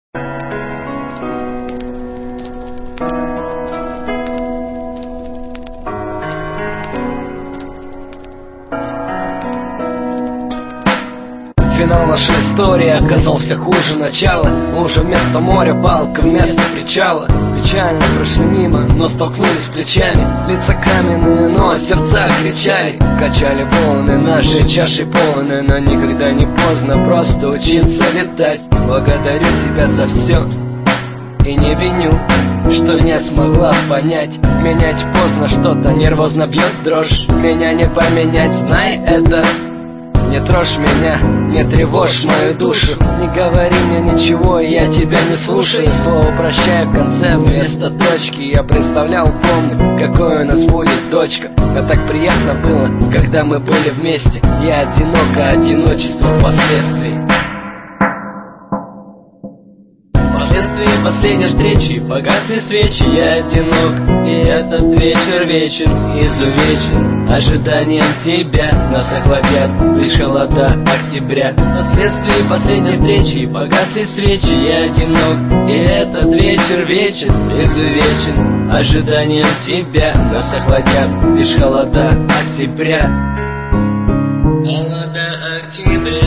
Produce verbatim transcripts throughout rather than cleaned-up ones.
Финал нашей истории оказался хуже начала. Уже вместо моря палка, вместо причала. Печально прошли мимо, но столкнулись плечами. Лица каменные, но сердца кричали. Качали волны нашей чаши полны. Но никогда не поздно просто учиться летать. Благодарю тебя за все и не виню, что не смогла понять. Менять поздно что-то, нервозно бьет дрожь. Меня не поменять, знай это. Не трожь меня, не тревожь мою душу. Не говори мне ничего, я тебя не слушаю. Слово прощаю в конце вместо точки. Я представлял, помню, какой у нас будет дочка. А так приятно было, когда мы были вместе. Я одинок, а одиночество впоследствии. Впоследствии последней встречи погасли свечи. Я одинок, и этот вечер вечен изувечен. Ожиданием тебя нас охладят лишь холода октября. Впоследствии последней встречи погасли свечи. Я одинок, и этот вечер вечен изувечен. Ожиданием тебя нас охладят лишь холода октября. Холода октября.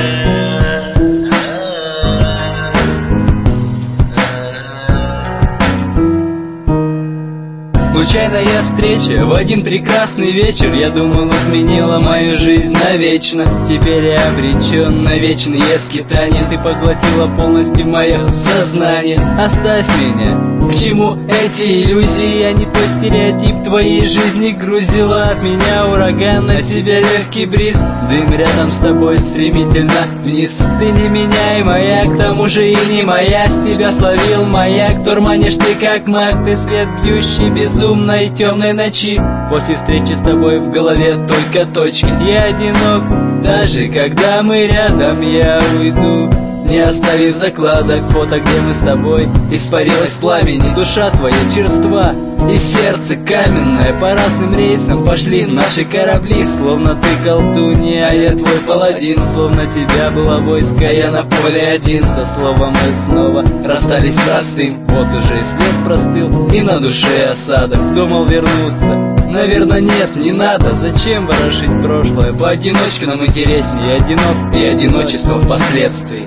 Случайная встреча в один прекрасный вечер, я думал, изменила мою жизнь навечно. Теперь я обречен на вечные скитания. Ты поглотила полностью мое сознание. Оставь меня, к чему эти иллюзии? Я не твой стереотип твоей жизни. Грузила от меня ураган, на тебя легкий бриз. Дым рядом с тобой стремительно вниз. Ты не меня и моя, к тому же и не моя. С тебя словил маяк, дурманишь ты как маг. Ты свет бьющий безумно и темной ночи. После встречи с тобой в голове только точки. Я одинок, даже когда мы рядом. Я уйду, не оставив закладок. Фото, где мы с тобой, испарилась в пламени. Душа твоя черства и сердце каменное. По разным рейсам пошли наши корабли. Словно ты колдунья, а я твой паладин. Словно тебя было войско, я на поле один. Со словом мы снова расстались простым. Вот уже и след простыл, и на душе осадок. Думал вернуться, наверное, нет, не надо. Зачем ворошить прошлое? Поодиночке нам интереснее. Я одинок, и одиночество впоследствии.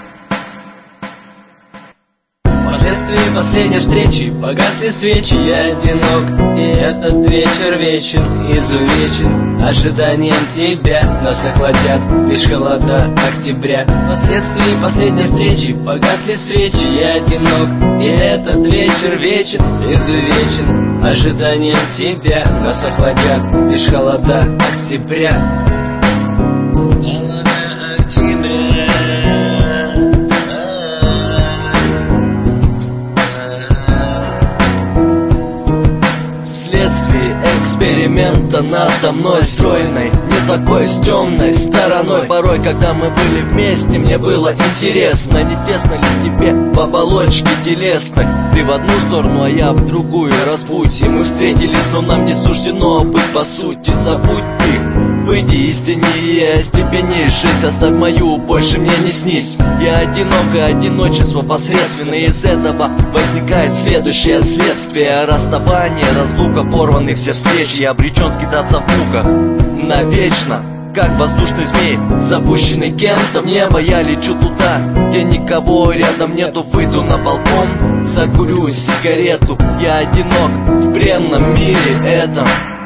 Впоследствии последней встречи погасли свечи. Я одинок, и этот вечер вечен изувечен. Ожиданием тебя нас охладят лишь холода октября. Впоследствии последней встречи погасли свечи. Я одинок, и этот вечер вечен изувечен. Ожиданием тебя нас охладят лишь холода октября. Холода октября. Эксперимента надо мной стройной, не такой с темной стороной. Порой, когда мы были вместе, мне было интересно, не тесно ли тебе в оболочке телесной. Ты в одну сторону, а я в другую. Распутье, мы встретились, но нам не суждено быть по сути. Забудь ты, выйди из тени и остепенишься. Оставь мою, больше мне не снись. Я одинок, и одиночество посредственно. Из этого возникает следующее следствие: расставание, разлука, порванных все встречи. Я обречен скитаться в муках навечно, как воздушный змей, запущенный кем-то в небо. Я лечу туда, где никого рядом нету. Выйду на балкон, закурю сигарету. Я одинок в бренном мире этом.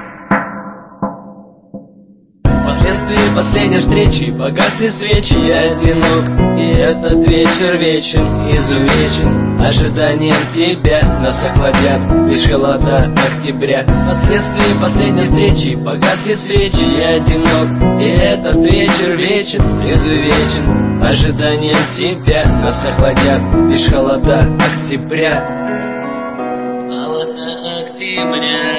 Впоследствии последней встречи погасли свечи. Я одинок, и этот вечер вечен изувечен. Ожиданием тебя нас охладят лишь холода октября. Впоследствии последней встречи погасли свечи. Я одинок, и этот вечер вечен изувечен. Ожиданием тебя нас охладят лишь холода октября. Холода октября.